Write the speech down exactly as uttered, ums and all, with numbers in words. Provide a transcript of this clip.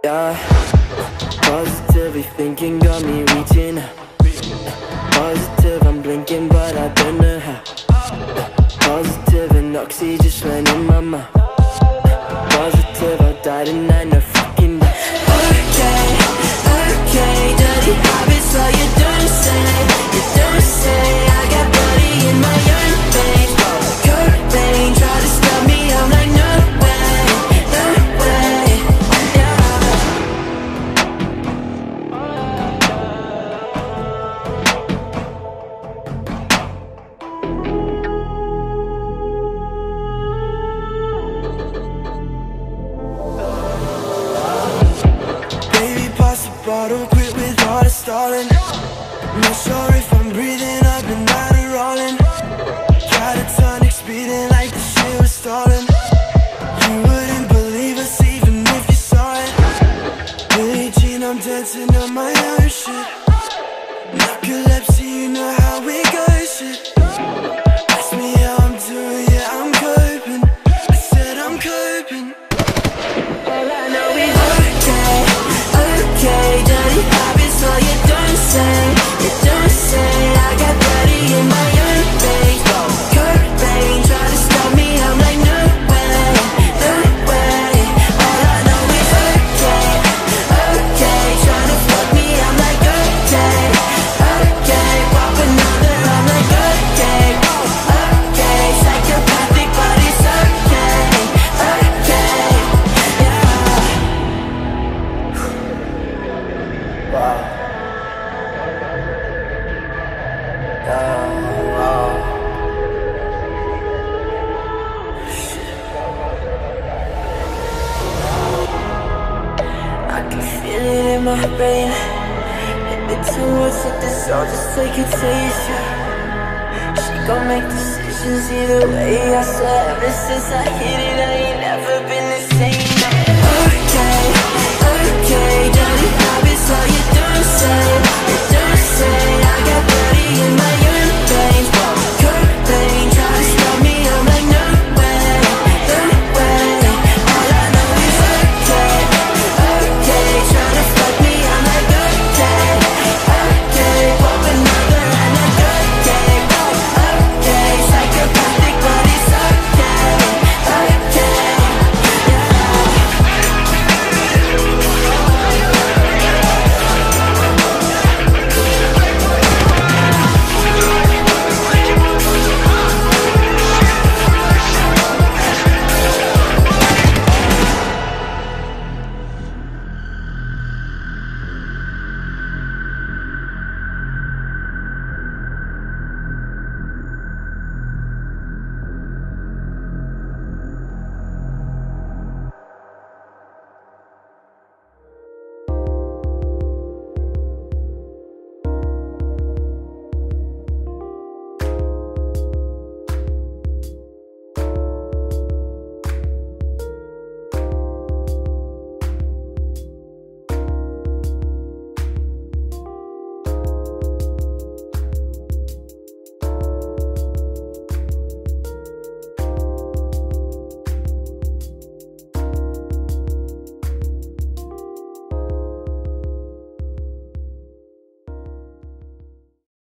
Yeah, positively thinking got me reaching. Positive, I'm blinking but I don't know how. Positive and oxy just went in my mouth. Positive, I died and I know fucking that. Okay, okay, dirty habits like you don't say, you don't say. I got bloody in my own veins. Cocaine, try to stop me, I'm like no way, no way, yeah. Baby, pass the bottle, quit with all the stalling. Not sure if I'm breathing, I've been out of rolling. Try to tonic speeding like the shit was stolen. You wouldn't believe us even if you saw it. Billie Jean, I'm dancing on my own shit. Narcolepsy, you know how we go shit. Ask me how I'm doing, yeah, I'm coping. I said I'm coping. All I know is okay, okay, dirty habits, all you don't say, you don't say. I got bloody in my own face. Cocaine, try to stop me, I'm like no way, no way. All I know is okay, okay, try to fuck me, I'm like okay, okay. Pop another, I'm like okay, okay. Psychopathic, but it's okay, okay, yeah. Wow. Oh, wow. I can feel it in my brain. Hit the two words like the soul, just take a taste, yeah. She gon' make decisions either way. I swear ever since I hit it, I ain't never been the same. Okay,